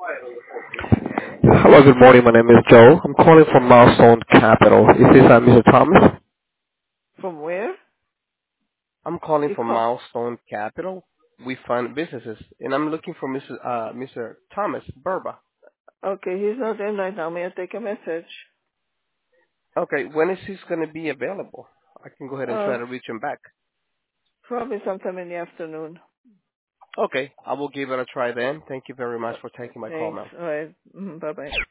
Hello, good morning. My name is Joe. I'm calling from Milestone Capital. Is this Mr. Thomas? From where? I'm calling You from call. Milestone Capital. We fund businesses, and I'm looking for Mr. Thomas Burba. Okay, he's not in right now. May I take a message? Okay, when is he going to be available? I can go ahead and Uh, try to reach him back. Probably sometime in the afternoon. Okay, I will give it a try then. Thank you very much for taking my call, Thanks. ma'am. All right. Bye bye.